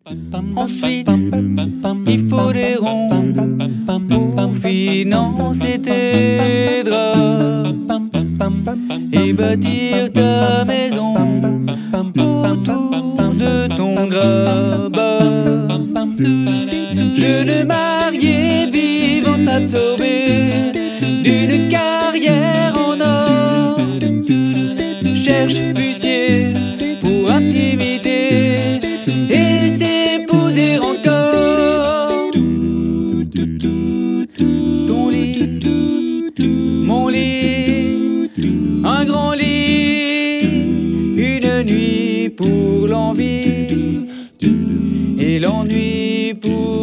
Ensuite, il faut des ronds pour financer tes draps et bâtir ta maison autour de ton grabat. Jeune marié vivant absorbé d'une carrière en or, cherche huissier pour intimité et s'épouser encore. Ton lit, mon lit, un grand lit, une nuit pour l'envie et l'ennui pour